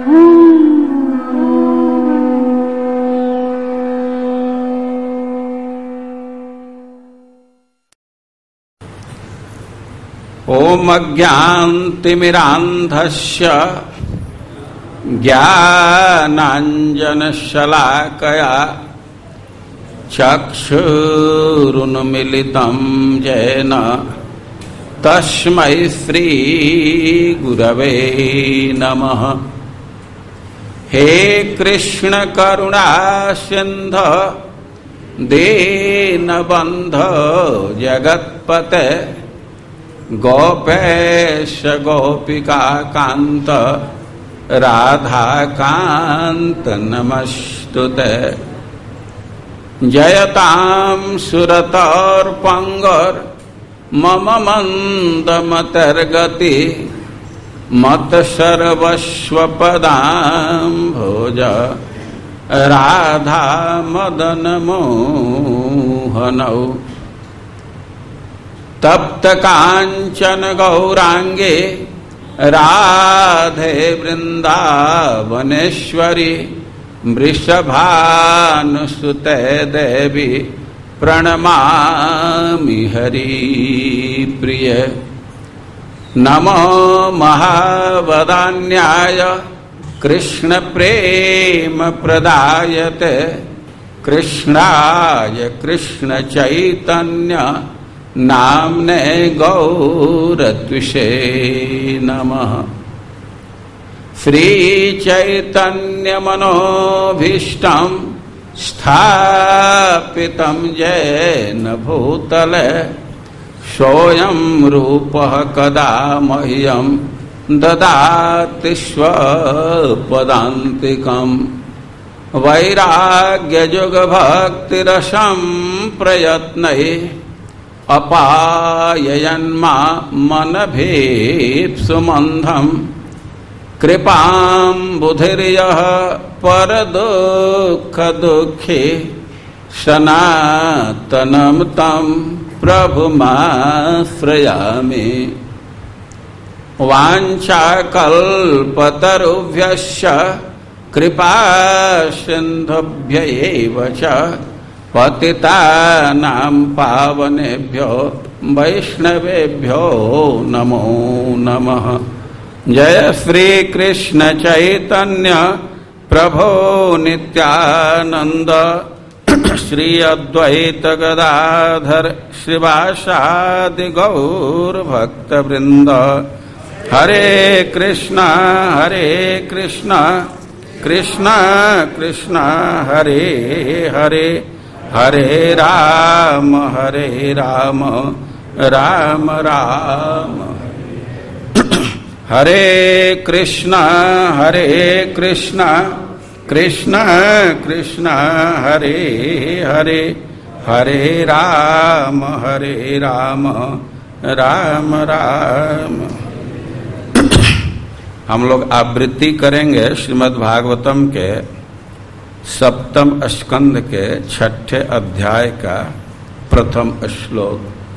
ओम अज्ञानतिमिरान्धस्य ज्ञानाञ्जनशलाकया चक्षुरुन्मीलितं येन तस्मै श्रीगुरवे नमः। हे कृष्ण करुणा सिन्धु दीनबन्धो जगत्पते गोपेश गोपिका कांत राधा कांत नमस्तुते। जयतां सुरतोर्पंगोर मम मंदमतिर्गति मत सर्वस्वपदाम्भोज राधा मदन मोहनौ। तप्त कांचन गौरांगे राधे वृंदावनेश्वरी वृषभानुसुते देवी प्रणमामि हरिप्रिय। नमो महावदान्याय कृष्ण प्रेम प्रदायते कृष्णाय कृष्ण चैतन्य नाम्ने गौरत्विषे नमः। श्री चैतन्य मनोभीष्टं स्थापितं येन भूतले सोऽयं रूपः कदा मह्यं ददाति स्वपदान्तिकम्। वैराग्ययुगभक्तिरसं प्रयत्नै अपाययन्मा मनभीप्सुमन्धं कृपां बुधिर्यः परदुःखदुःखी सनातनं तं प्रभुमाश्रयामि। वाञ्छाकल्पतरुभ्यश्च कृपासिन्धुभ्यैव च पतितानां पावनेभ्यो वैष्णवेभ्यो नमो नमः। जय श्री कृष्ण चैतन्य प्रभो नित्यानंद श्री अद्वैत गदाधर श्रीवासादि गौर भक्तवृंद। हरे कृष्णा कृष्ण कृष्ण हरे हरे हरे राम राम राम हरे कृष्ण कृष्ण कृष्ण हरे हरे हरे राम राम राम। हम लोग आवृत्ति करेंगे श्रीमद् भागवतम के सप्तम स्कंद के 6ठे अध्याय का प्रथम श्लोक।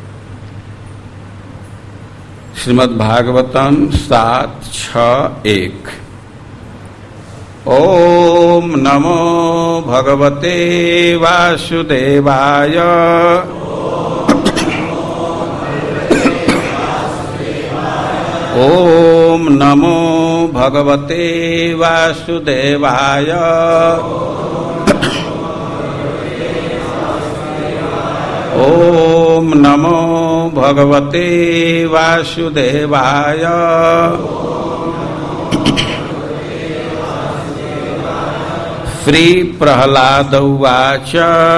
श्रीमद् भागवतम 7:6-1। ओम नमो भगवते वासुदेवाय ओम नमो भगवते वासुदेवाय ओम नमो भगवते वासुदेवाय। श्री प्रहलाद उवाच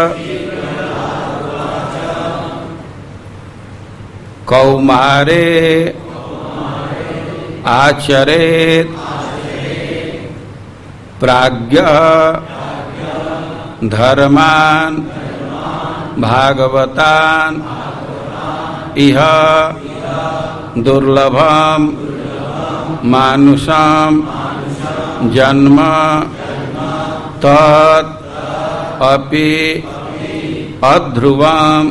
कौमारे आचरेत् प्राज्ञः धर्मान् भागवतान् इह दुर्लभं मानुषं जन्म तत् अपि अध्रुवम्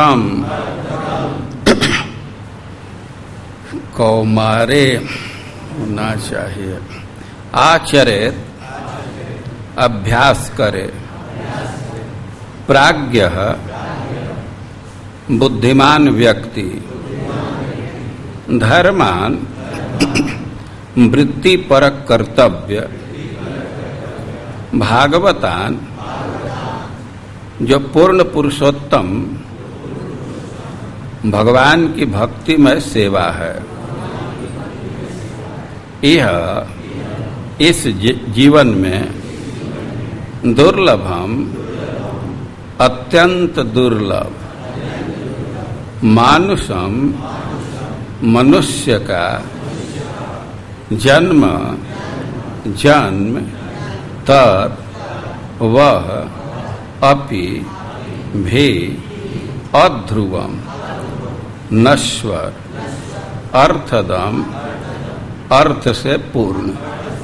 अर्थदम्। कौमारे होना चाहिए। आचरेत अभ्यास करे, प्राज्ञ बुद्धिमान व्यक्ति धर्मान वृत्तिपरक कर्तव्य भागवतान जो पूर्ण पुरुषोत्तम भगवान की भक्तिमय सेवा है, यह इस जीवन में दुर्लभम अत्यंत दुर्लभ मानुषम मनुष्य का जन्म तत् वह अपि भी अध्रुवम नश्वर अर्थदम अर्थ से पूर्ण।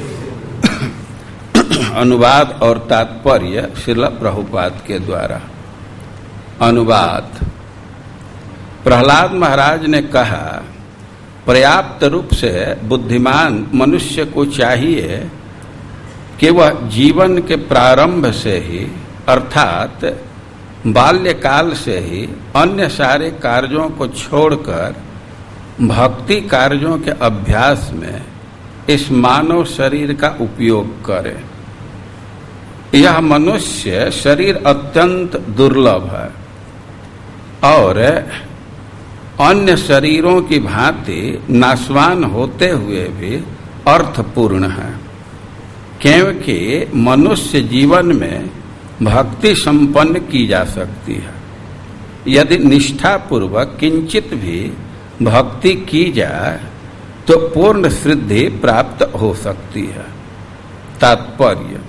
अनुवाद और तात्पर्य श्रील प्रभुपाद के द्वारा। अनुवाद। प्रहलाद महाराज ने कहा, पर्याप्त रूप से बुद्धिमान मनुष्य को चाहिए कि वह जीवन के प्रारंभ से ही अर्थात बाल्यकाल से ही अन्य सारे कार्यों को छोड़कर भक्ति कार्यों के अभ्यास में इस मानव शरीर का उपयोग करे। यह मनुष्य शरीर अत्यंत दुर्लभ है और अन्य शरीरों की भांति नाशवान होते हुए भी अर्थपूर्ण है, क्योंकि मनुष्य जीवन में भक्ति संपन्न की जा सकती है। यदि निष्ठापूर्वक किंचित भी भक्ति की जाए तो पूर्ण सिद्धि प्राप्त हो सकती है। तात्पर्य।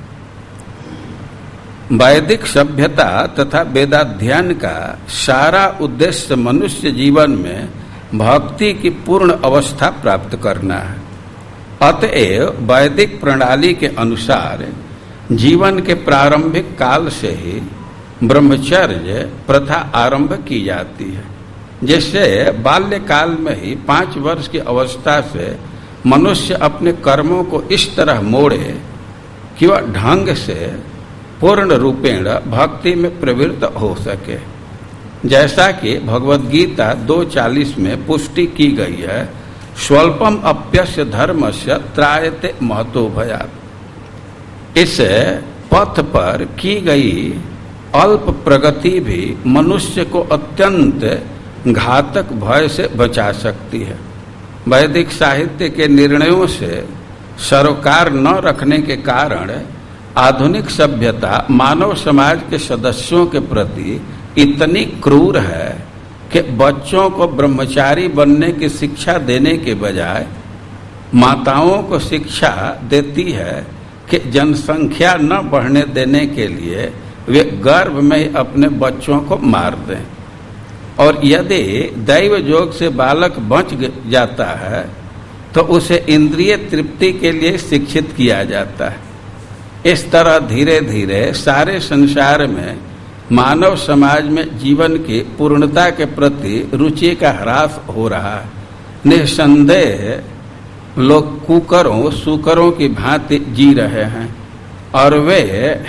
वैदिक सभ्यता तथा वेदाध्ययन का सारा उद्देश्य मनुष्य जीवन में भक्ति की पूर्ण अवस्था प्राप्त करना है। अतएव वैदिक प्रणाली के अनुसार जीवन के प्रारंभिक काल से ही ब्रह्मचर्य प्रथा आरंभ की जाती है, जिससे बाल्यकाल में ही 5 वर्ष की अवस्था से मनुष्य अपने कर्मों को इस तरह मोड़े कि वह ढंग से पूर्ण रूपेण भक्ति में प्रवृत्त हो सके। जैसा कि भगवद गीता 2:40 में पुष्टि की गई है, स्वल्पम अप्यस्य धर्मस्य त्रायते महतो भयात्। इस पथ पर की गई अल्प प्रगति भी मनुष्य को अत्यंत घातक भय से बचा सकती है। वैदिक साहित्य के निर्णयों से सरोकार न रखने के कारण आधुनिक सभ्यता मानव समाज के सदस्यों के प्रति इतनी क्रूर है कि बच्चों को ब्रह्मचारी बनने की शिक्षा देने के बजाय माताओं को शिक्षा देती है कि जनसंख्या न बढ़ने देने के लिए वे गर्भ में अपने बच्चों को मार दें, और यदि दैव योग से बालक बच जाता है तो उसे इंद्रिय तृप्ति के लिए शिक्षित किया जाता है। इस तरह धीरे धीरे सारे संसार में मानव समाज में जीवन की पूर्णता के प्रति रुचि का ह्रास हो रहा है। निसंदेह लोग कुकरों सुकरों की भांति जी रहे हैं और वे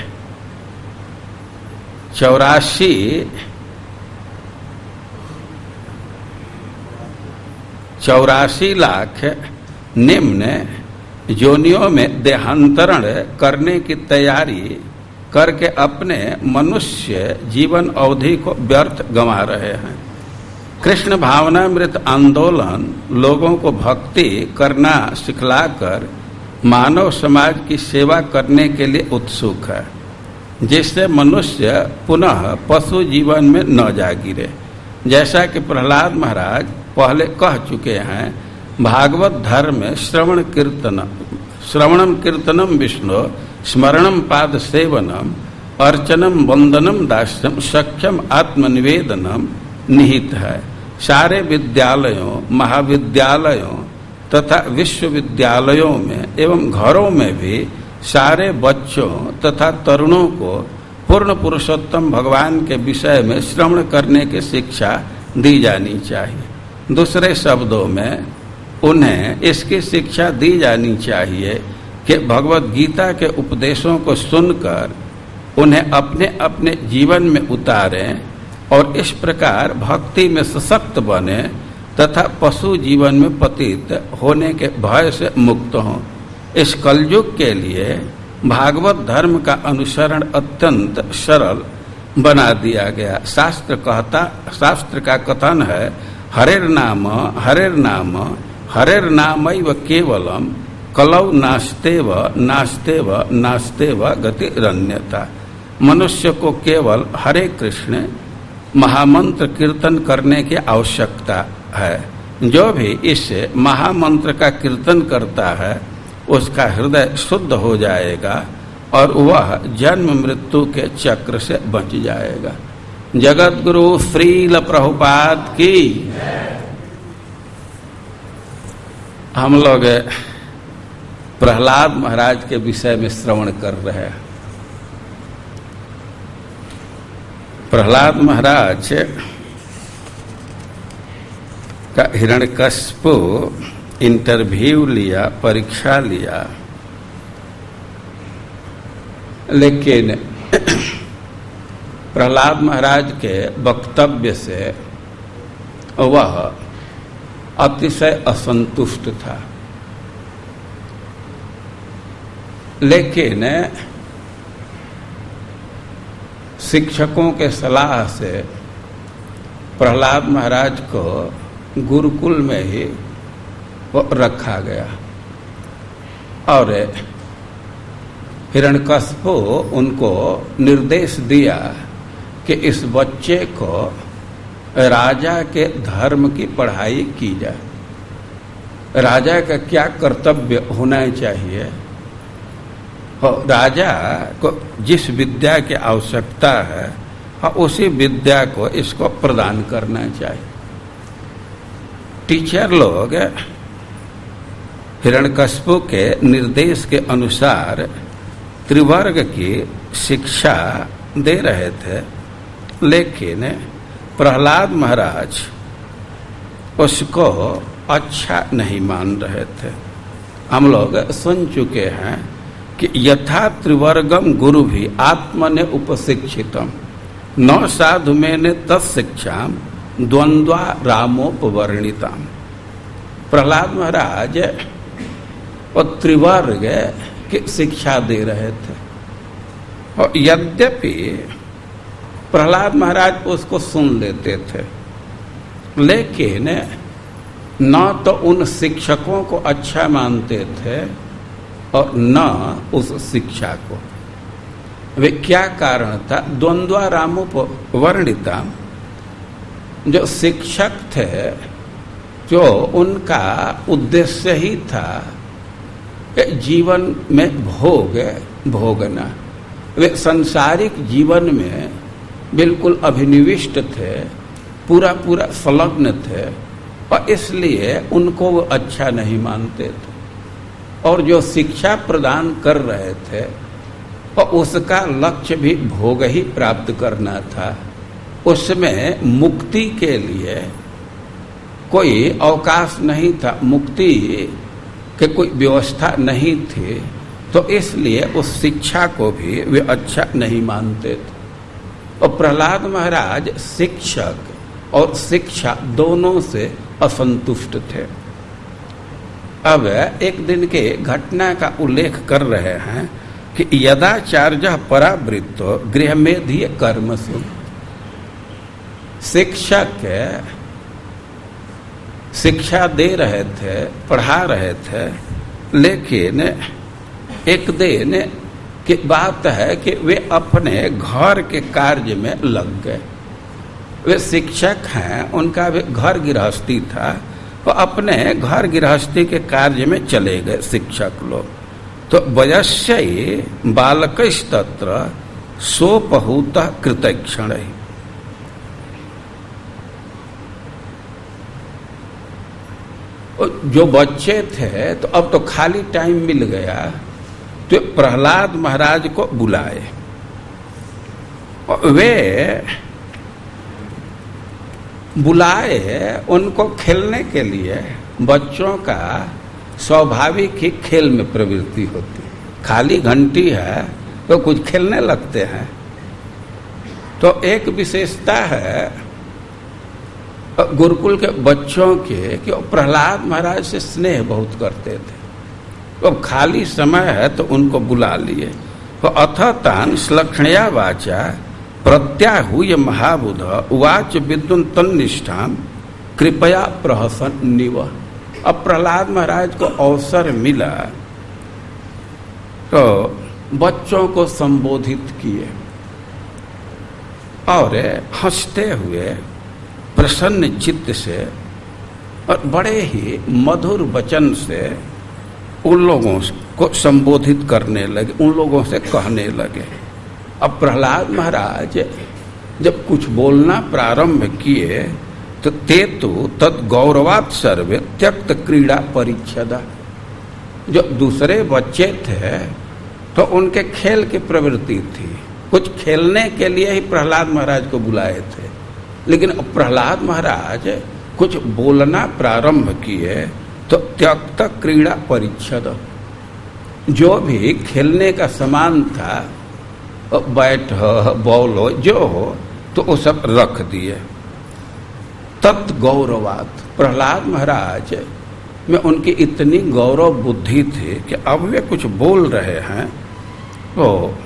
84 लाख निम्न योनियों में देहांतरण करने की तैयारी करके अपने मनुष्य जीवन अवधि को व्यर्थ गंवा रहे हैं। कृष्ण भावनामृत आंदोलन लोगों को भक्ति करना सिखलाकर मानव समाज की सेवा करने के लिए उत्सुक है, जिससे मनुष्य पुनः पशु जीवन में न जा गिरे। जैसा कि प्रहलाद महाराज पहले कह चुके हैं, भागवत धर्म में श्रवणम कीर्तनम विष्णु स्मरणम पाद सेवनम अर्चनम वंदनम दास्यम सख्यम आत्मनिवेदनम निहित है। सारे विद्यालयों महाविद्यालयों तथा विश्वविद्यालयों में एवं घरों में भी सारे बच्चों तथा तरुणों को पूर्ण पुरुषोत्तम भगवान के विषय में श्रवण करने की शिक्षा दी जानी चाहिए। दूसरे शब्दों में उन्हें इसकी शिक्षा दी जानी चाहिए कि भगवत गीता के उपदेशों को सुनकर उन्हें अपने अपने जीवन में उतारें और इस प्रकार भक्ति में सशक्त बने तथा पशु जीवन में पतित होने के भय से मुक्त हों। इस कलयुग के लिए भागवत धर्म का अनुसरण अत्यंत सरल बना दिया गया। शास्त्र का कथन है, हरेर नाम हरेर्नामैव केवलम कलौ नास्तेव नास्तेव नास्तेव गतिरन्यथा। मनुष्य को केवल हरे कृष्ण महामंत्र कीर्तन करने की आवश्यकता है। जो भी इस महामंत्र का कीर्तन करता है उसका हृदय शुद्ध हो जाएगा और वह जन्म मृत्यु के चक्र से बच जाएगा। जगत गुरु श्रील प्रभुपाद की। हम लोग प्रहलाद महाराज के विषय में श्रवण कर रहे हैं। प्रहलाद महाराज का हिरण्यकशिपु इंटरव्यू लिया, परीक्षा लिया, लेकिन प्रहलाद महाराज के वक्तव्य से वह अतिशय असंतुष्ट था। लेकिन शिक्षकों के सलाह से प्रहलाद महाराज को गुरुकुल में ही रखा गया और हिरण्यकशिपु उनको निर्देश दिया कि इस बच्चे को राजा के धर्म की पढ़ाई की जाए। राजा का क्या कर्तव्य होना चाहिए, राजा को जिस विद्या की आवश्यकता है उसी विद्या को इसको प्रदान करना चाहिए। टीचर लोग हिरण्यकशिपु के निर्देश के अनुसार त्रिवर्ग की शिक्षा दे रहे थे, लेकिन प्रहलाद महाराज उसको अच्छा नहीं मान रहे थे। हम लोग सुन चुके हैं कि यथा त्रिवर्गम गुरु भी आत्मने उपशिक्षितम न साधु मैंने तत्शिक्षाम द्वंद्वा रामोपवर्णिताम। प्रहलाद महाराज और त्रिवर्ग की शिक्षा दे रहे थे और यद्यपि प्रहलाद महाराज उसको सुन लेते थे, लेकिन न तो उन शिक्षकों को अच्छा मानते थे और न उस शिक्षा को। वे क्या कारण था? द्वंद्वा रामोपवर्णिता। जो शिक्षक थे, जो उनका उद्देश्य ही था जीवन में भोगना, वे सांसारिक जीवन में बिल्कुल अभिनिविष्ट थे, पूरा संलग्न थे और इसलिए उनको वो अच्छा नहीं मानते थे। और जो शिक्षा प्रदान कर रहे थे और उसका लक्ष्य भी भोग ही प्राप्त करना था, उसमें मुक्ति के लिए कोई अवकाश नहीं था, मुक्ति के कोई व्यवस्था नहीं थी, तो इसलिए उस शिक्षा को भी वे अच्छा नहीं मानते थे। और प्रहलाद महाराज शिक्षक और शिक्षा दोनों से असंतुष्ट थे। अब एक दिन के घटना का उल्लेख कर रहे हैं कि यदाचार्य परावृत्तो गृहमेधीय कर्मसु। शिक्षक शिक्षा दे रहे थे, पढ़ा रहे थे, लेकिन एक दिन की बात है कि वे अपने घर के कार्य में लग गए। वे शिक्षक हैं, उनका भी घर गृहस्थी था, तो अपने घर गृहस्थी के कार्य में चले गए शिक्षक लोग। तो वयस्यै बालकस्तत्र सोपहूतः कृतक्षणैः। जो बच्चे थे तो अब तो खाली टाइम मिल गया, तो प्रहलाद महाराज को बुलाए। वे बुलाए उनको खेलने के लिए बच्चों का स्वाभाविक ही खेल में प्रवृत्ति होती है। खाली घंटी है तो कुछ खेलने लगते हैं। तो एक विशेषता है गुरुकुल के बच्चों के कि वो प्रहलाद महाराज से स्नेह बहुत करते थे। तो खाली समय है तो उनको बुला लिए। तो अथ तान श्लक्षणया वाचा प्रत्याहूय महाबुध उवाच विद्युन तन्निष्ठाम कृपया प्रहसन निव। अब प्रहलाद महाराज को अवसर मिला तो बच्चों को संबोधित किए और हंसते हुए प्रसन्न चित्त से और बड़े ही मधुर वचन से उन लोगों को संबोधित करने लगे, उन लोगों से कहने लगे। अब प्रहलाद महाराज जब कुछ बोलना प्रारंभ किए तो ते तो तद गौरवात् सर्वे त्यक्त क्रीड़ा परिच्छदा। जो दूसरे बच्चे थे तो उनके खेल की प्रवृत्ति थी, कुछ खेलने के लिए ही प्रहलाद महाराज को बुलाए थे। लेकिन प्रहलाद महाराज कुछ बोलना प्रारंभ किए तो त्यक्त क्रीड़ा परिच्छद, जो भी खेलने का सामान था, बैट हो बॉल हो जो हो, तो वो सब रख दिए। तत् गौरवात, प्रहलाद महाराज में उनकी इतनी गौरव बुद्धि थी कि अब वे कुछ बोल रहे हैं तो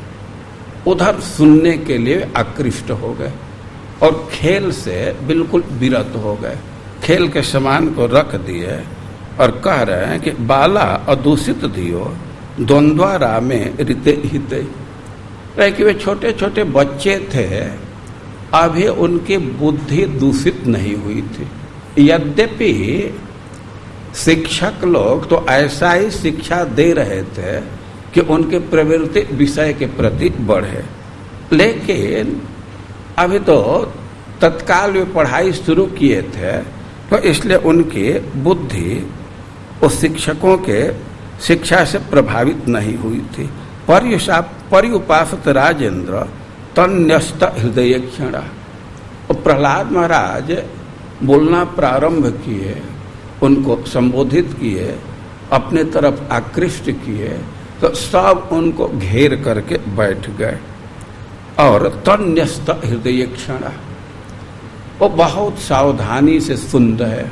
उधर सुनने के लिए आकृष्ट हो गए और खेल से बिल्कुल विरत हो गए। खेल के सामान को रख दिए और कह रहे हैं कि बाला अदूषित धियो द्वंद्वारा में ऋते हिते। कि वे छोटे छोटे बच्चे थे, अभी उनकी बुद्धि दूषित नहीं हुई थी। यद्यपि शिक्षक लोग तो ऐसा ही शिक्षा दे रहे थे कि उनके प्रवृत्ति विषय के प्रति बढ़े, लेकिन अभी तो तत्काल वे पढ़ाई शुरू किए थे, तो इसलिए उनकी बुद्धि उस शिक्षकों के शिक्षा से प्रभावित नहीं हुई थी। पर्युपासत राजेंद्र तन्यस्त हृदय क्षण। प्रहलाद महाराज बोलना प्रारंभ किए, उनको संबोधित किए, अपने तरफ आकृष्ट किए, तो सब उनको घेर करके बैठ गए। और तन्यस्त हृदय क्षण, वो बहुत सावधानी से सुन रहे,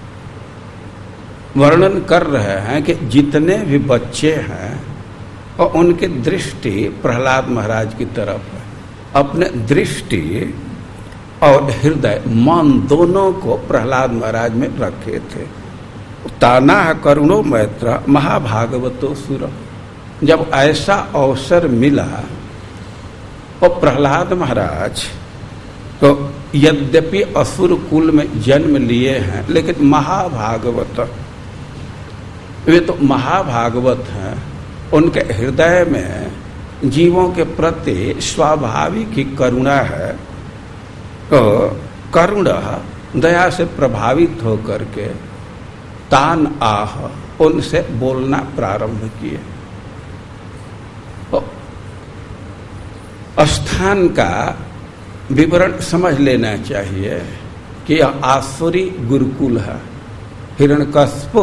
वर्णन कर रहे हैं कि जितने भी बच्चे हैं और उनकी दृष्टि प्रहलाद महाराज की तरफ है। अपने दृष्टि और हृदय मन दोनों को प्रहलाद महाराज में रखे थे। ताना करुणो मैत्र महाभागवतो सुर। जब ऐसा अवसर मिला और प्रहलाद महाराज तो यद्यपि असुर कुल में जन्म लिए हैं, लेकिन महाभागवत, वे तो महाभागवत हैं। उनके हृदय में जीवों के प्रति स्वाभाविक ही करुणा है। तो करुणा दया से प्रभावित होकर के तान आह उनसे बोलना प्रारंभ किए। तो स्थान का विवरण समझ लेना चाहिए कि यह आसुरी गुरुकुल है, हिरण्यकश्यप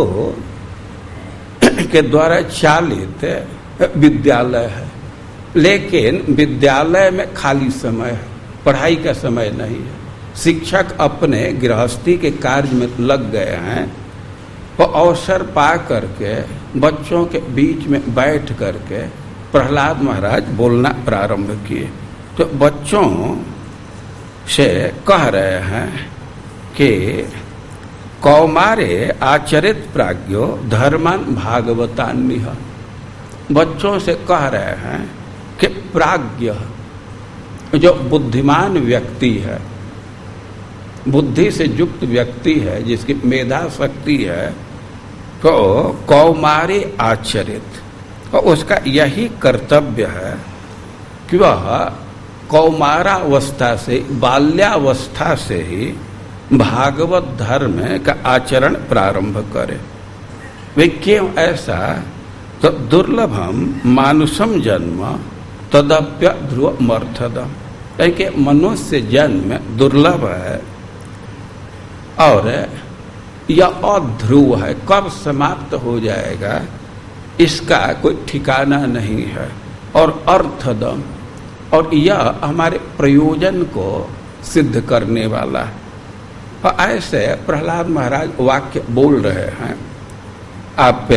के द्वारा चालित विद्यालय है। लेकिन विद्यालय में खाली समय है, पढ़ाई का समय नहीं है। शिक्षक अपने गृहस्थी के कार्य में लग गए हैं, वो अवसर पा करके बच्चों के बीच में बैठ करके प्रहलाद महाराज बोलना प्रारंभ किए। तो बच्चों से कह रहे हैं कि कौमारे आचरित प्राज्ञो धर्मान भागवतान्निह। बच्चों से कह रहे हैं कि प्राज्ञ जो बुद्धिमान व्यक्ति है, बुद्धि से युक्त व्यक्ति है, जिसकी मेधा शक्ति है, तो कौमारे आचरित, और उसका यही कर्तव्य है कि वह कौमारावस्था से, बाल्यावस्था से ही भागवत धर्म का आचरण प्रारंभ करे। वे क्यों ऐसा? तो दुर्लभम मानुषम जन्म तदप्य ध्रुव मर्थदम। कि मनुष्य जन्म दुर्लभ है और यह अध्रुव है, कब समाप्त हो जाएगा इसका कोई ठिकाना नहीं है। और अर्थदम, और यह हमारे प्रयोजन को सिद्ध करने वाला है। और ऐसे प्रहलाद महाराज वाक्य बोल रहे हैं। आप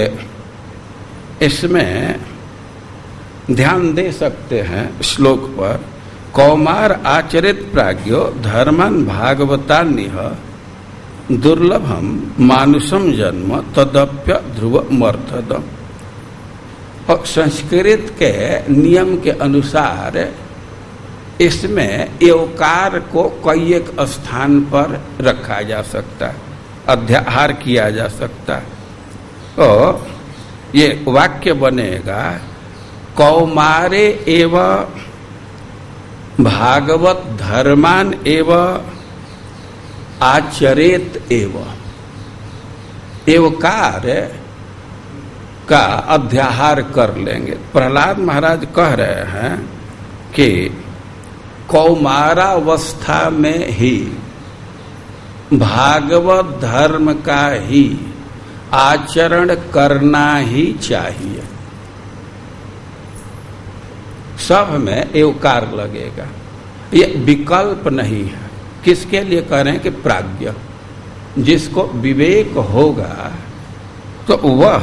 इसमें ध्यान दे सकते हैं श्लोक पर। कौमार आचरित प्राज्ञो धर्मन भागवतान्यः दुर्लभम मानुषम जन्म तदप्य ध्रुवमर्थदम। और संस्कृत के नियम के अनुसार इसमें एवकार को कई एक स्थान पर रखा जा सकता है, अध्याहार किया जा सकता है। तो ये वाक्य बनेगा कौमारे एव भागवत धर्मान एव आचरेत एव। एवकार का अध्याहार कर लेंगे। प्रहलाद महाराज कह रहे हैं कि कौमारावस्था में ही भागवत धर्म का ही आचरण करना ही चाहिए। सब में एवकार लगेगा, ये विकल्प नहीं है। किसके लिए कह रहे हैं कि प्राज्ञ, जिसको विवेक होगा तो वह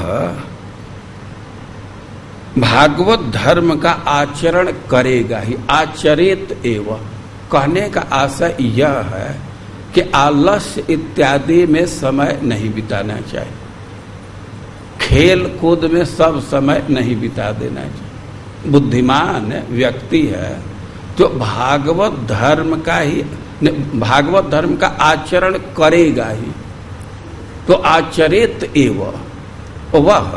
भागवत धर्म का आचरण करेगा ही। आचरित एवं कहने का आशय यह है कि आलस्य इत्यादि में समय नहीं बिताना चाहिए, खेल कूद में सब समय नहीं बिता देना चाहिए। बुद्धिमान व्यक्ति है तो भागवत धर्म का ही, भागवत धर्म का आचरण करेगा ही। तो आचरित एवं वह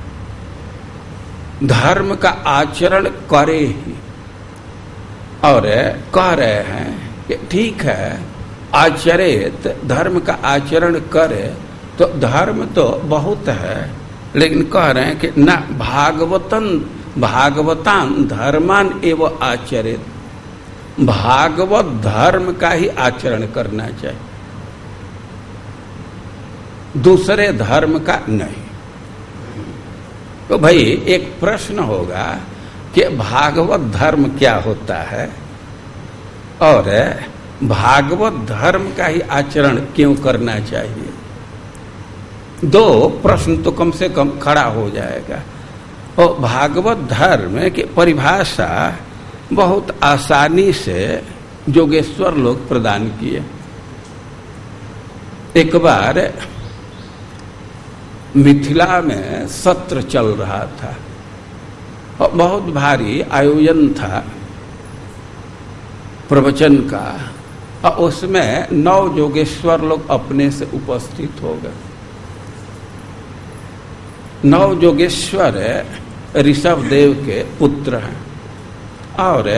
धर्म का आचरण करे ही। और कह रहे हैं कि ठीक है आचरित धर्म का आचरण करे तो धर्म तो बहुत है, लेकिन कह रहे हैं कि न भागवतान धर्मान एवं आचरित, भागवत धर्म का ही आचरण करना चाहिए, दूसरे धर्म का नहीं। तो भाई एक प्रश्न होगा कि भागवत धर्म क्या होता है और भागवत धर्म का ही आचरण क्यों करना चाहिए। दो प्रश्न तो कम से कम खड़ा हो जाएगा। और भागवत धर्म की परिभाषा बहुत आसानी से योगेश्वर लोग प्रदान किए। एक बार मिथिला में सत्र चल रहा था और बहुत भारी आयोजन था प्रवचन का, और उसमें 9 योगेश्वर लोग अपने से उपस्थित हो गए। 9 योगेश्वर ऋषभ देव के पुत्र हैं और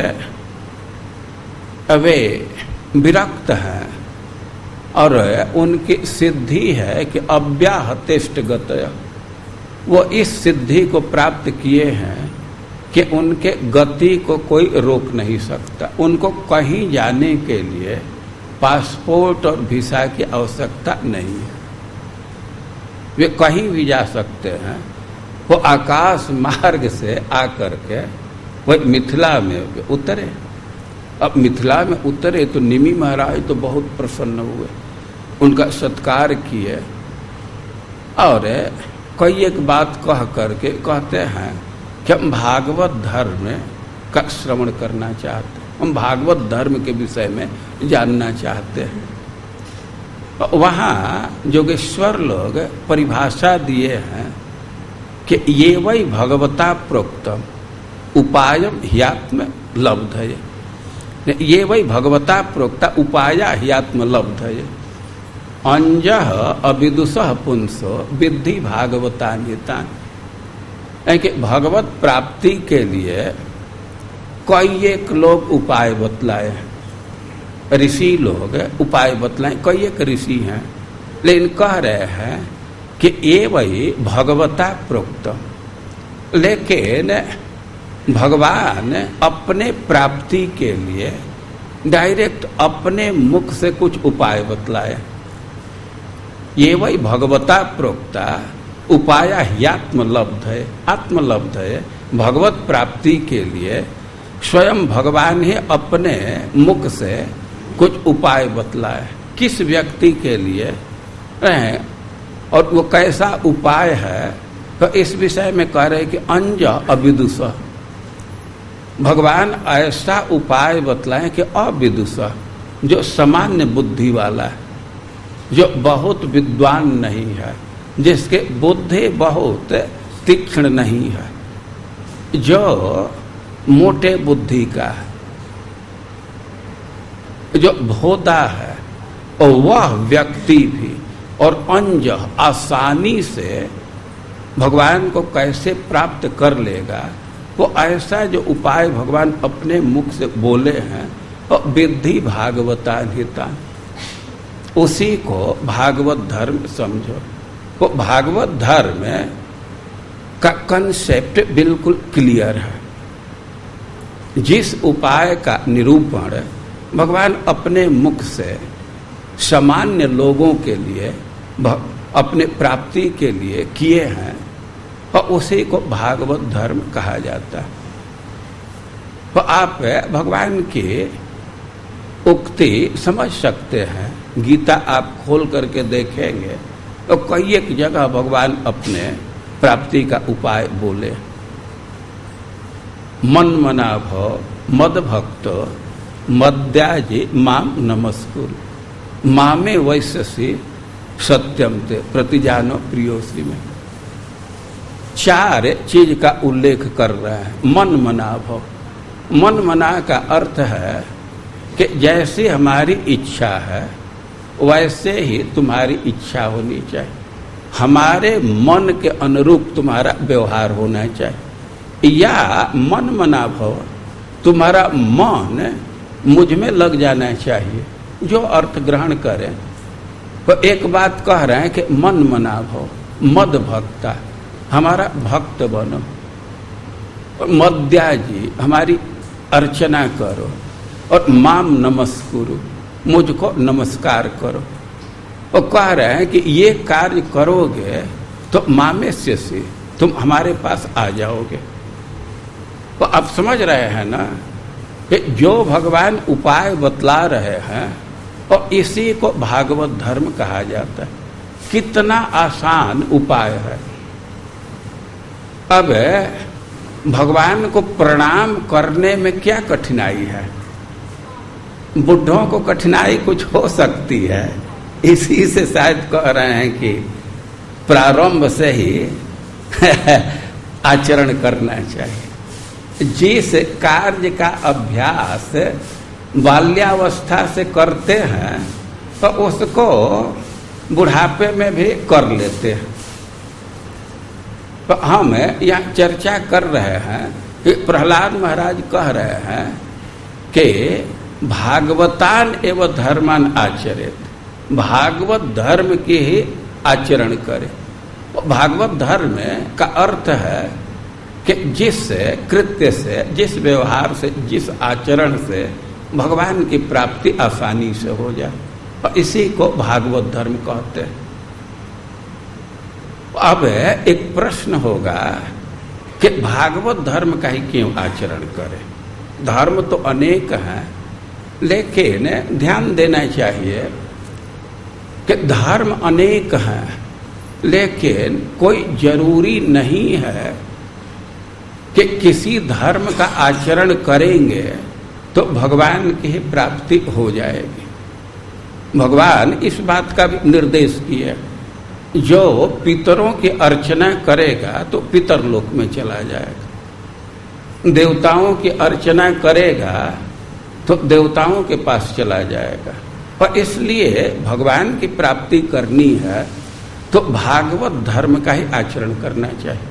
वे विरक्त हैं और उनकी सिद्धि है कि अव्याहतेष्ट गतय। वो इस सिद्धि को प्राप्त किए हैं कि उनके गति को कोई रोक नहीं सकता। उनको कहीं जाने के लिए पासपोर्ट और वीसा की आवश्यकता नहीं है, वे कहीं भी जा सकते हैं। वो आकाश मार्ग से आकर के वही मिथिला में उतरे। अब मिथिला में उतरे तो निमि महाराज तो बहुत प्रसन्न हुए, उनका सत्कार किए और कई एक बात कह करके कहते हैं कि हम भागवत धर्म का श्रवण करना चाहते हैं, हम भागवत धर्म के विषय में जानना चाहते हैं। वहाँ योगेश्वर लोग परिभाषा दिए हैं कि ये वही भगवता प्रोक्तम उपायम ह्यात्म लब्धये। ये वही भगवता प्रोक्ता उपाया ह्यात्म लब्धये। अंजः अविदुषः पुंसो विद्धि भागवतान्यतान्। कि भगवत प्राप्ति के लिए कई एक लोग उपाय बतलाए, ऋषि लोग उपाय बतलाए, कई एक ऋषि हैं, लेकिन कह रहे हैं कि ये वही भगवता प्रोक्त। लेकिन भगवान अपने प्राप्ति के लिए डायरेक्ट अपने मुख से कुछ उपाय बतलाए। ये वही भगवता प्रोक्ता उपाय ही आत्मलब्ध है। आत्मलब्ध है भगवत प्राप्ति के लिए स्वयं भगवान ही अपने मुख से कुछ उपाय बतलाए किस व्यक्ति के लिए है, और वो कैसा उपाय है। तो इस विषय में कह रहे कि अंज अविदुष, भगवान ऐसा उपाय बतलाए कि अविदुष, जो सामान्य बुद्धि वाला है, जो बहुत विद्वान नहीं है, जिसके बुद्धि बहुत तीक्ष्ण नहीं है, जो मोटे बुद्धि का है, जो भोदा है, और वह व्यक्ति भी और अंज आसानी से भगवान को कैसे प्राप्त कर लेगा, वो ऐसा जो उपाय भगवान अपने मुख से बोले हैं, और विद्धि भागवता हिता, उसी को भागवत धर्म समझो। वो भागवत धर्म का कंसेप्ट बिल्कुल क्लियर है। जिस उपाय का निरूपण भगवान अपने मुख से सामान्य लोगों के लिए अपने प्राप्ति के लिए किए हैं, और उसी को भागवत धर्म कहा जाता है। तो आप भगवान की उक्ति समझ सकते हैं। गीता आप खोल करके देखेंगे तो कई एक जगह भगवान अपने प्राप्ति का उपाय बोले। मन मना भव मद भक्त मद्याजी माम नमस्कुर मामे वैश्यसी सत्यम ते प्रतिजानो प्रियोसी में 4 चीज का उल्लेख कर रहा है। मन मना भव, मन मना का अर्थ है कि जैसी हमारी इच्छा है वैसे ही तुम्हारी इच्छा होनी चाहिए, हमारे मन के अनुरूप तुम्हारा व्यवहार होना चाहिए। या मन मना भव, तुम्हारा मन मुझ में लग जाना चाहिए। जो अर्थ ग्रहण करें तो एक बात कह रहे हैं कि मन मना भव, मद भक्ता, हमारा भक्त बनो, मद्याजी हमारी अर्चना करो, और माम नमस्कुरु मुझको नमस्कार करो। और कह रहे हैं कि ये कार्य करोगे तो मामेस्य से तुम हमारे पास आ जाओगे। तो आप समझ रहे हैं ना कि जो भगवान उपाय बतला रहे हैं और इसी को भागवत धर्म कहा जाता है। कितना आसान उपाय है। अब भगवान को प्रणाम करने में क्या कठिनाई है? बुढ़ों को कठिनाई कुछ हो सकती है, इसी से शायद कह रहे हैं कि प्रारंभ से ही आचरण करना चाहिए। जिस कार्य का अभ्यास बाल्यावस्था से करते हैं तो उसको बुढ़ापे में भी कर लेते हैं। तो हम यहाँ चर्चा कर रहे हैं कि प्रहलाद महाराज कह रहे हैं कि भागवतान एवं धर्मान आचरित, भागवत धर्म के ही आचरण करे। भागवत धर्म का अर्थ है कि जिस कृत्य से, जिस व्यवहार से, जिस आचरण से भगवान की प्राप्ति आसानी से हो जाए, और इसी को भागवत धर्म कहते हैं। अब एक प्रश्न होगा कि भागवत धर्म का ही क्यों आचरण करें? धर्म तो अनेक हैं, लेकिन ध्यान देना चाहिए कि धर्म अनेक हैं, लेकिन कोई जरूरी नहीं है कि किसी धर्म का आचरण करेंगे तो भगवान की प्राप्ति हो जाएगी। भगवान इस बात का भी निर्देश किया, जो पितरों की अर्चना करेगा तो पितर लोक में चला जाएगा, देवताओं की अर्चना करेगा तो देवताओं के पास चला जाएगा। और इसलिए भगवान की प्राप्ति करनी है तो भागवत धर्म का ही आचरण करना चाहिए।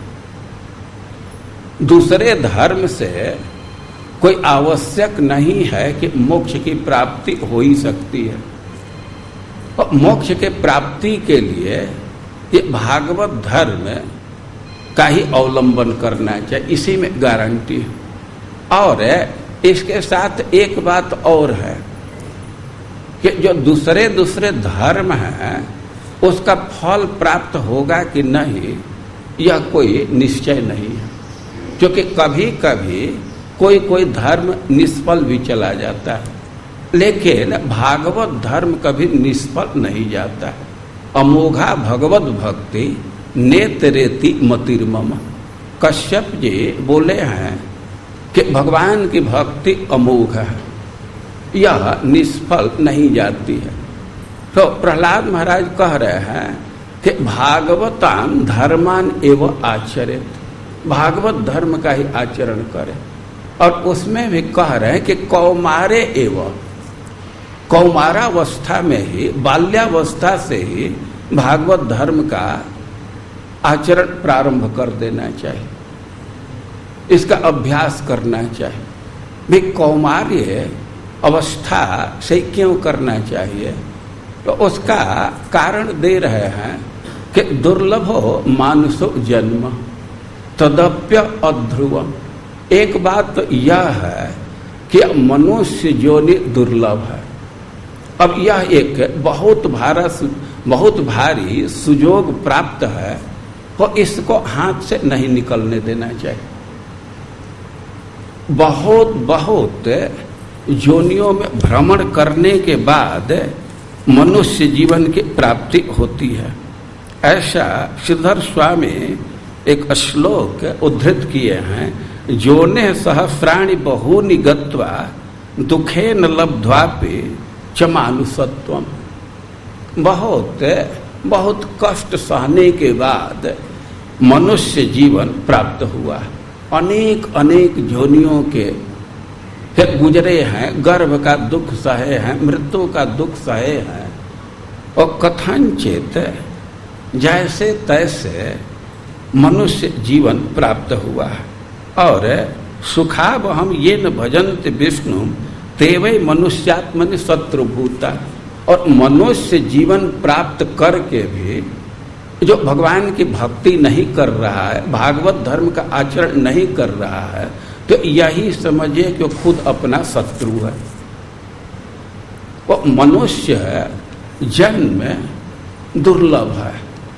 दूसरे धर्म से कोई आवश्यक नहीं है कि मोक्ष की प्राप्ति हो ही सकती है। और मोक्ष के प्राप्ति के लिए ये भागवत धर्म का ही अवलंबन करना चाहिए, इसी में गारंटी है। और इसके साथ एक बात और है कि जो दूसरे दूसरे धर्म हैं उसका फल प्राप्त होगा कि नहीं यह कोई निश्चय नहीं है, क्योंकि कभी कभी कोई कोई धर्म निष्फल भी चला जाता है, लेकिन भागवत धर्म कभी निष्फल नहीं जाता है। अमोघा भगवत भक्ति नेतरेति मतिर्मम। कश्यप जी बोले हैं कि भगवान की भक्ति अमोघ है, यह निष्फल नहीं जाती है। तो प्रहलाद महाराज कह रहे हैं कि भागवतान धर्मान एवं आचरित, भागवत धर्म का ही आचरण करे। और उसमें भी कह रहे हैं कि कौमारे एवं, कौमारावस्था में ही, बाल्यावस्था से ही भागवत धर्म का आचरण प्रारंभ कर देना चाहिए, इसका अभ्यास करना चाहिए। भी कौमार्य अवस्था से क्यों करना चाहिए? तो उसका कारण दे रहे हैं कि दुर्लभो मानुषो जन्म तदप्य अध्रुवम। एक बात तो यह है कि मनुष्य योनि दुर्लभ है। अब यह एक बहुत भारी सुजोग प्राप्त है, तो इसको हाथ से नहीं निकलने देना चाहिए। बहुत योनियों में भ्रमण करने के बाद मनुष्य जीवन की प्राप्ति होती है। ऐसा श्रीधर स्वामी एक श्लोक उद्धृत किए हैं, योने सहस्राणि बहूनि गत्वा दुखेन लब्ध्वापि चमानुसत्वम। बहुत कष्ट सहने के बाद मनुष्य जीवन प्राप्त हुआ। अनेक योनियों के गुजरे हैं, गर्भ का दुख सहे हैं, मृत्यु का दुख सहे हैं, और कथनचित जैसे तैसे मनुष्य जीवन प्राप्त हुआ है। और सुखाव हम ये न भजन्त विष्णु तेवै मनुष्यात्मनि शत्रुभूता। और मनुष्य जीवन प्राप्त करके भी जो भगवान की भक्ति नहीं कर रहा है, भागवत धर्म का आचरण नहीं कर रहा है, तो यही समझिए कि वो खुद अपना शत्रु है। वो मनुष्य जन्म दुर्लभ है।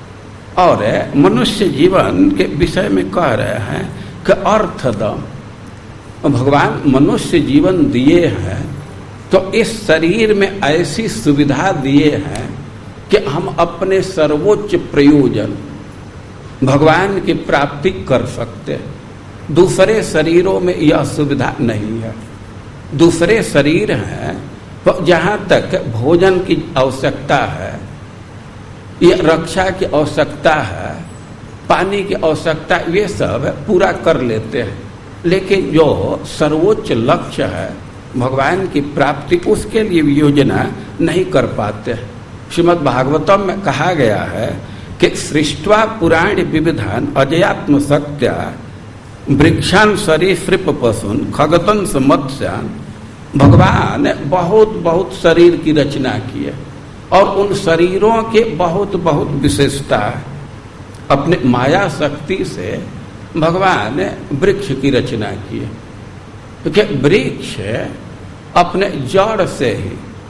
और मनुष्य जीवन के विषय में कह रहे हैं कि अर्थदम, भगवान मनुष्य जीवन दिए हैं तो इस शरीर में ऐसी सुविधा दिए हैं कि हम अपने सर्वोच्च प्रयोजन भगवान की प्राप्ति कर सकते हैं। दूसरे शरीरों में यह सुविधा नहीं है। दूसरे शरीर हैं तो जहाँ तक भोजन की आवश्यकता है, ये रक्षा की आवश्यकता है, पानी की आवश्यकता, ये सब पूरा कर लेते हैं। लेकिन जो सर्वोच्च लक्ष्य है भगवान की प्राप्ति, उसके लिए योजना नहीं कर पाते। श्रीमद् भागवतम में कहा गया है कि सृष्ट्वा पुराण विविधान अजयात्म सत्या वृक्षान सरीसृप पशुन खगतन मत्स्यान। भगवान ने बहुत शरीर की रचना की है और उन शरीरों के बहुत विशेषता है। अपने माया शक्ति से भगवान ने वृक्ष की रचना की है, क्योंकि वृक्ष अपने जड़ से ही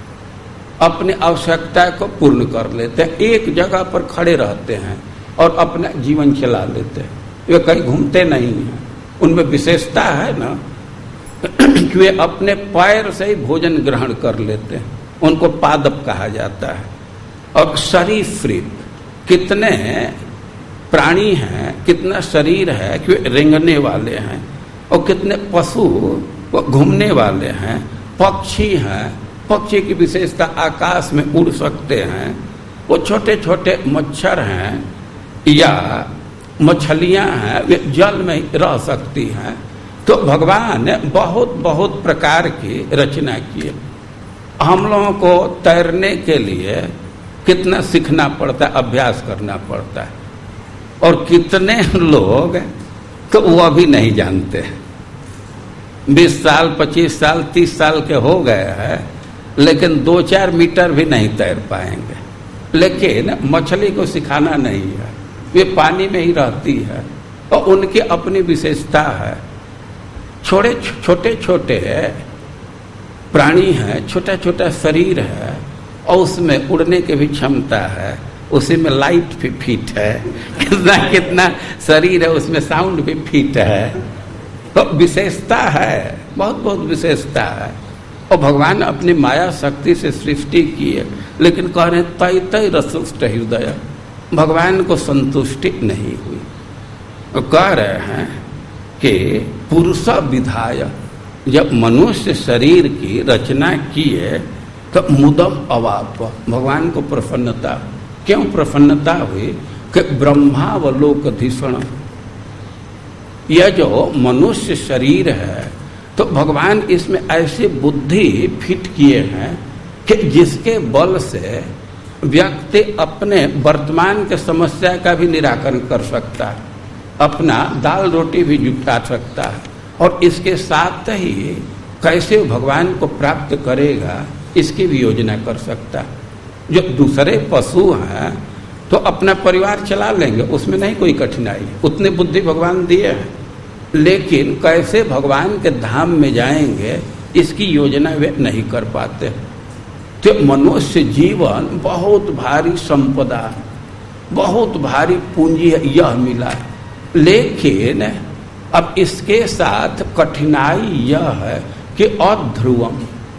अपनी आवश्यकता को पूर्ण कर लेते हैं। एक जगह पर खड़े रहते हैं और अपना जीवन चला लेते हैं, वे कहीं घूमते नहीं हैं। उनमें विशेषता है ना कि वे अपने पैर से ही भोजन ग्रहण कर लेते हैं, उनको पादप कहा जाता है। और सरीसृप, कितने प्राणी हैं, कितना शरीर है कि वे रेंगने वाले हैं, और कितने पशु वो घूमने वाले हैं। पक्षी हैं, पक्षी की विशेषता आकाश में उड़ सकते हैं। वो छोटे छोटे मच्छर हैं या मछलियां हैं, वे जल में रह सकती हैं। तो भगवान ने बहुत प्रकार की रचना की है। हम लोगों को तैरने के लिए कितना सीखना पड़ता है, अभ्यास करना पड़ता है। और कितने लोग तो वो भी नहीं जानते, 20 साल 25 साल 30 साल के हो गए हैं, लेकिन 2-4 मीटर भी नहीं तैर पाएंगे। लेकिन मछली को सिखाना नहीं है, वे पानी में ही रहती है और उनकी अपनी विशेषता है। छोटे छोटे प्राणी हैं, छोटा शरीर है और उसमें उड़ने की भी क्षमता है। उसी में लाइट भी फिट है, कितना कितना शरीर है उसमें साउंड भी फिट है। तो विशेषता है, बहुत बहुत विशेषता है। और भगवान अपनी माया शक्ति से सृष्टि की है, लेकिन कह रहे तय तय रसुष्ट हृदय, भगवान को संतुष्टि नहीं हुई। तो कह रहे हैं कि पुरुष विधाय, जब मनुष्य शरीर की रचना की है तो मुदम अवाप, भगवान को प्रसन्नता। क्यों प्रसन्नता हुई? कि ब्रह्मावलोकधीषण, यह जो मनुष्य शरीर है तो भगवान इसमें ऐसी बुद्धि फिट किए हैं कि जिसके बल से व्यक्ति अपने वर्तमान के समस्या का भी निराकरण कर सकता है, अपना दाल रोटी भी जुटा सकता है, और इसके साथ ही कैसे भगवान को प्राप्त करेगा इसकी भी योजना कर सकता है। जो दूसरे पशु हैं तो अपना परिवार चला लेंगे, उसमें नहीं कोई कठिनाई, उतनी बुद्धि भगवान दिए हैं, लेकिन कैसे भगवान के धाम में जाएंगे इसकी योजना वे नहीं कर पाते। तो मनुष्य जीवन बहुत भारी संपदा, बहुत भारी पूंजी है, यह मिला, लेकिन अब इसके साथ कठिनाई यह है कि अध्रुवम,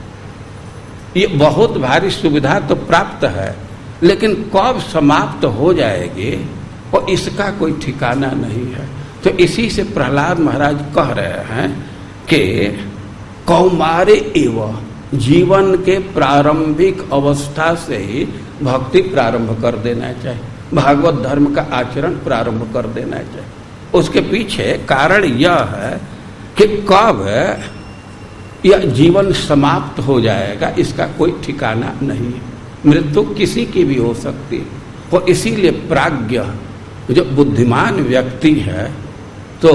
ये बहुत भारी सुविधा तो प्राप्त है, लेकिन कब समाप्त हो जाएगी और इसका कोई ठिकाना नहीं है। तो इसी से प्रहलाद महाराज कह रहे हैं कि कौमारे एवं, जीवन के प्रारंभिक अवस्था से ही भक्ति प्रारंभ कर देना चाहिए, भागवत धर्म का आचरण प्रारंभ कर देना चाहिए। उसके पीछे कारण यह है कि कब यह जीवन समाप्त हो जाएगा इसका कोई ठिकाना नहीं है, मृत्यु किसी की भी हो सकती है। और इसीलिए प्राज्ञ, जो बुद्धिमान व्यक्ति है, तो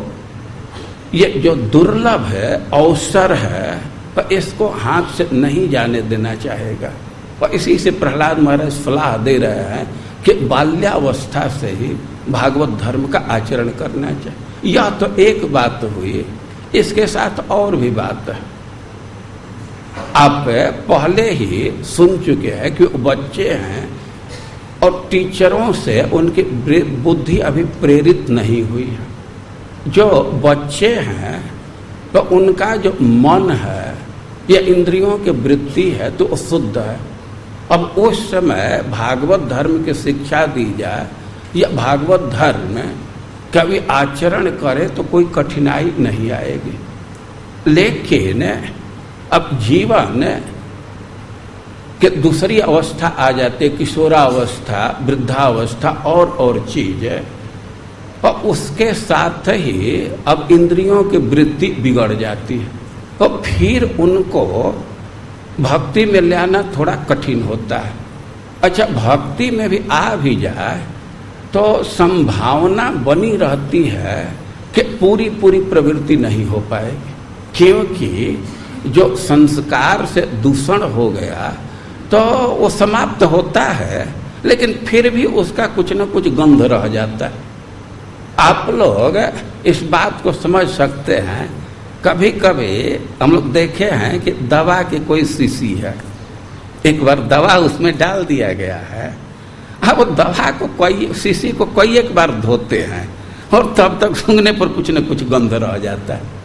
ये जो दुर्लभ है, अवसर है, पर इसको हाथ से नहीं जाने देना चाहेगा। और इसी से प्रहलाद महाराज सलाह दे रहे हैं कि बाल्यावस्था से ही भागवत धर्म का आचरण करना चाहिए। यह तो एक बात हुई, इसके साथ और भी बात है। आप पहले ही सुन चुके हैं कि बच्चे हैं और टीचरों से उनकी बुद्धि अभी प्रेरित नहीं हुई है। जो बच्चे हैं तो उनका जो मन है या इंद्रियों की वृत्ति है तो शुद्ध है। अब उस समय भागवत धर्म की शिक्षा दी जाए या भागवत धर्म कभी आचरण करे तो कोई कठिनाई नहीं आएगी। लेकिन अब जीवन के दूसरी अवस्था आ जाती है, किशोरावस्था, वृद्धावस्था और चीज, और उसके साथ ही अब इंद्रियों की वृत्ति बिगड़ जाती है, तो फिर उनको भक्ति में ले आना थोड़ा कठिन होता है। अच्छा, भक्ति में भी आ भी जाए तो संभावना बनी रहती है कि पूरी पूरी प्रवृत्ति नहीं हो पाएगी, क्योंकि जो संस्कार से दूषण हो गया तो वो समाप्त होता है, लेकिन फिर भी उसका कुछ न कुछ गंध रह जाता है। आप लोग इस बात को समझ सकते हैं, कभी कभी हम लोग देखे हैं कि दवा की कोई शीशी है, एक बार दवा उसमें डाल दिया गया है, अब वो दवा को कोई शीशी को कोई एक बार धोते हैं और तब तक सूंघने पर कुछ न कुछ गंध रह जाता है।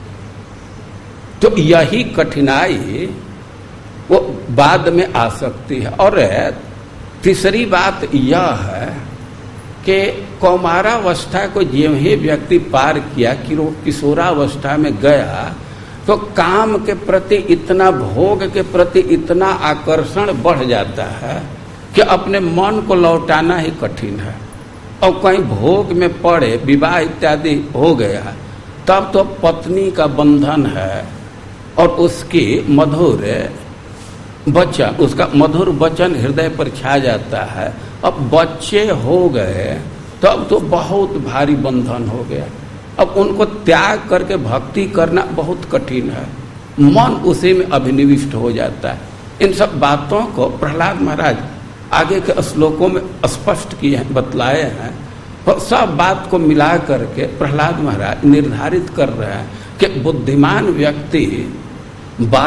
तो यही कठिनाई वो बाद में आ सकती है। और तीसरी बात यह है कि कौमारावस्था को ज्यों ही व्यक्ति पार किया कि किशोरावस्था में गया तो काम के प्रति इतना, भोग के प्रति इतना आकर्षण बढ़ जाता है कि अपने मन को लौटाना ही कठिन है। और कहीं भोग में पड़े, विवाह इत्यादि हो गया, तब तो पत्नी का बंधन है और उसकी मधुर वचन, उसका मधुर वचन हृदय पर छा जाता है। अब बच्चे हो गए तो अब तो बहुत भारी बंधन हो गया, अब उनको त्याग करके भक्ति करना बहुत कठिन है, मन उसी में अभिनिविष्ट हो जाता है। इन सब बातों को प्रहलाद महाराज आगे के श्लोकों में स्पष्ट किए हैं, बतलाए हैं, और सब बात को मिला करके प्रहलाद महाराज निर्धारित कर रहे हैं कि बुद्धिमान व्यक्ति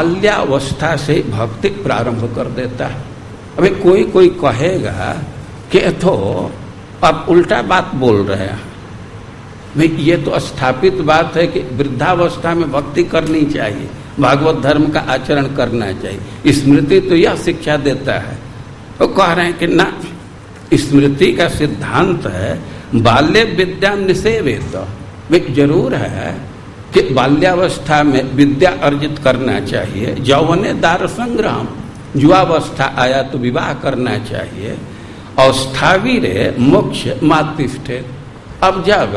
बाल्यावस्था से भक्ति प्रारंभ कर देता है। अभी कोई कोई कहेगा कि तो आप उल्टा बात बोल रहे हैं। भाई ये तो स्थापित बात है कि वृद्धावस्था में भक्ति करनी चाहिए, भागवत धर्म का आचरण करना चाहिए। स्मृति तो यह शिक्षा देता है। तो कह रहे हैं कि ना, स्मृति का सिद्धांत है बाल्य विद्या निषेवेत। जरूर है कि बाल्यावस्था में विद्या अर्जित करना चाहिए, यौवने दार संग्राम, युवावस्था आया तो विवाह करना चाहिए। और स्थावीरे मोक्ष मातिष्ठे, अब जब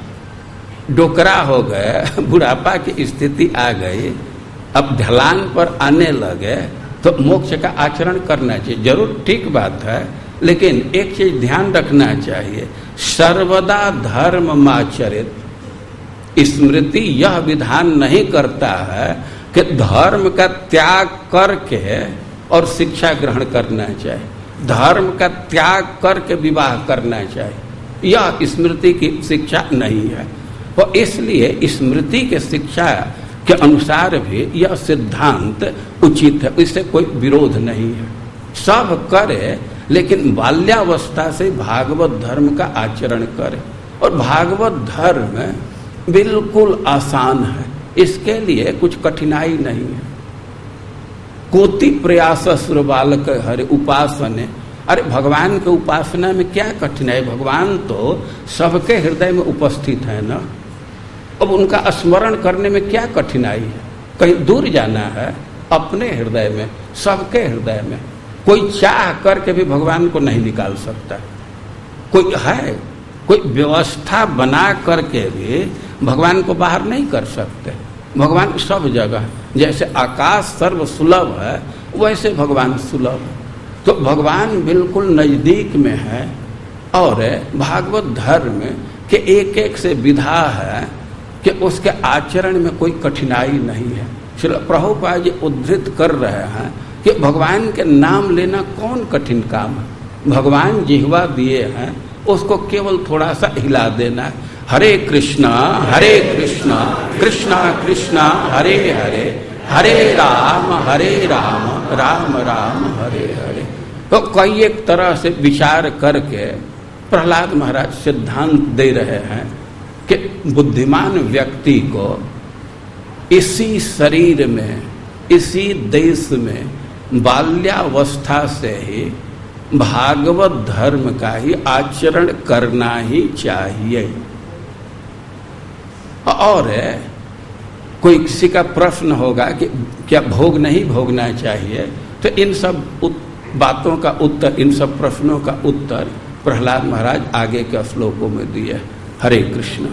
डोकरा हो गए, बुढ़ापा की स्थिति आ गई, अब ढलान पर आने लगे तो मोक्ष का आचरण करना चाहिए। जरूर ठीक बात है, लेकिन एक चीज ध्यान रखना चाहिए, सर्वदा धर्म माचरित। स्मृति यह विधान नहीं करता है कि धर्म का त्याग करके और शिक्षा ग्रहण करना चाहिए, धर्म का त्याग करके विवाह करना चाहिए। यह स्मृति की शिक्षा नहीं है। और इसलिए स्मृति के शिक्षा के अनुसार भी यह सिद्धांत उचित है, इससे कोई विरोध नहीं है। सब करे, लेकिन बाल्यावस्था से भागवत धर्म का आचरण करे। और भागवत धर्म बिल्कुल आसान है, इसके लिए कुछ कठिनाई नहीं है। कोटि प्रयास सुर बालक हरे उपासने, अरे भगवान के उपासना में क्या कठिनाई? भगवान तो सबके हृदय में उपस्थित है ना। अब उनका स्मरण करने में क्या कठिनाई है? कहीं दूर जाना है, अपने हृदय में, सबके हृदय में। कोई चाह करके भी भगवान को नहीं निकाल सकता। कोई है, कोई व्यवस्था बना करके भी भगवान को बाहर नहीं कर सकते। भगवान सब जगह, जैसे आकाश सर्व सुलभ है, वैसे भगवान सुलभ है। तो भगवान बिल्कुल नजदीक में है। और भागवत धर्म के एक एक से विधा है कि उसके आचरण में कोई कठिनाई नहीं है। श्रील प्रभुपाद जी उद्धृत कर रहे हैं कि भगवान के नाम लेना कौन कठिन काम है? भगवान जिह्वा दिए हैं, उसको केवल थोड़ा सा हिला देना है। हरे कृष्णा कृष्णा कृष्णा हरे हरे, हरे राम राम राम हरे हरे। तो कई एक तरह से विचार करके प्रहलाद महाराज सिद्धांत दे रहे हैं कि बुद्धिमान व्यक्ति को इसी शरीर में, इसी देश में बाल्यावस्था से ही भागवत धर्म का ही आचरण करना ही चाहिए। और कोई किसी का प्रश्न होगा कि क्या भोग नहीं भोगना चाहिए, तो इन सब बातों का उत्तर, इन सब प्रश्नों का उत्तर प्रहलाद महाराज आगे के श्लोकों में दिए। हरे कृष्ण।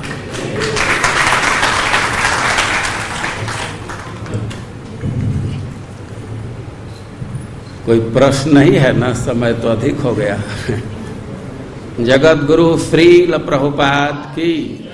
कोई प्रश्न नहीं है ना? समय तो अधिक हो गया। जगत गुरु श्रील प्रभुपाद की